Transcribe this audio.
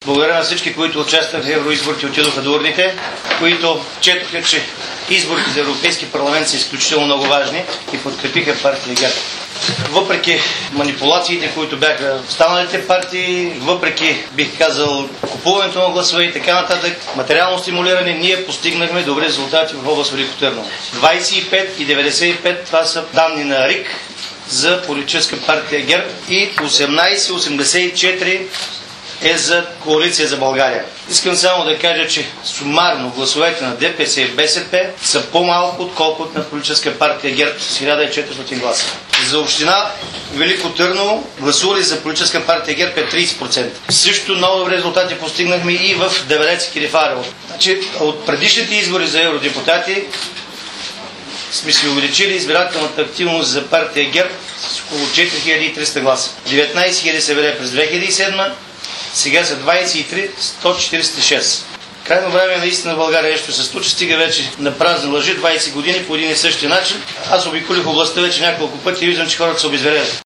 Благодаря на всички, които участваха в евроизборите и отидоха до урните, които четоха, че изборите за Европейски парламент са изключително много важни и подкрепиха партия ГЕРБ. Въпреки манипулациите, които бяха в останалите партии, въпреки, бих казал, купуването на гласове и така нататък, материално стимулиране, ние постигнахме добри резултати в област Велико Търново. 25 и 95, това са данни на РИК за политическа партия ГЕРБ и 18,84 е за Коалиция за България. Искам само да кажа, че сумарно гласовете на ДПС и БСП са по-малко, отколкото на политическа партия ГЕРБ с 1400 гласа. За община Велико Търново гласували за политическа партия ГЕРБ е 30%. Също много добри резултати постигнахме и в Девелец и Кирифарево. Значи, от предишните избори за евродепутати сме си увеличили избирателната активност за партия ГЕРБ с около 4300 гласа. 19 000 се били през 2007, сега са 23 146. Крайно време наистина в България нещо се случи, стига вече на празни лъжи 20 години по един и същи начин. Аз обиколих областта вече няколко пъти и виждам, че хората се обезверяват.